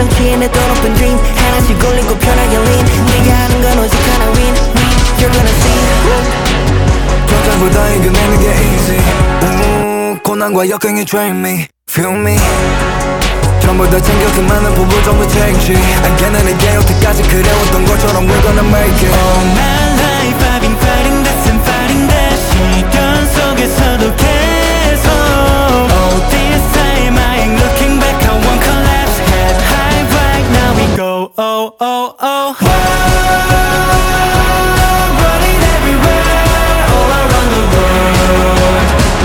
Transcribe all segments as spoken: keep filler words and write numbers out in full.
취해 내 또 높은 dream 하나씩 올리고 편하게 lean 네가 하는 건 오직 하나 win win You're gonna see 전장보다 이겨내는 게 easy 우, 고난과 역경이 train me feel me 전부 다 챙겨 그 많은 부분 전부 change 알게내게 여태까지 그래왔던 것처럼 we're gonna make it All my life I've been fighting this and fighting that 시련 속에서도 계속 Oh this time I ain't looking back I won't collapse head high right now we go oh oh oh Running everywhere all around the world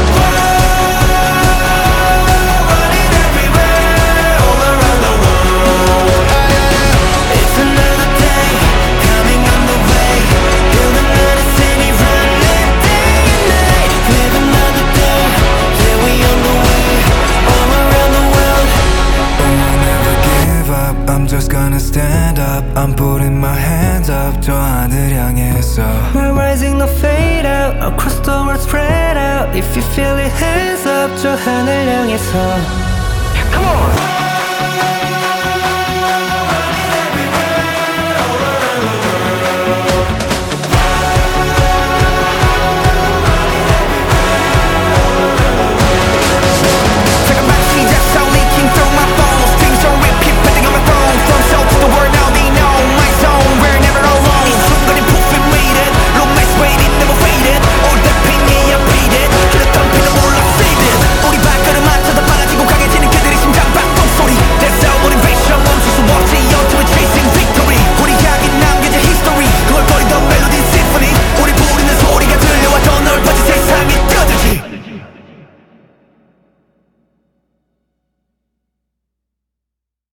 Running everywhere all around the world It's another day coming on the way Build another city running day and night Live another day yeah we on the way all around the world I'll never give up I'm just gonna stand up I'm putting my hands up 저 하늘 향해서 We're rising no fade out Across the world spread out If you feel it hands up 저 하늘 향해서 Come on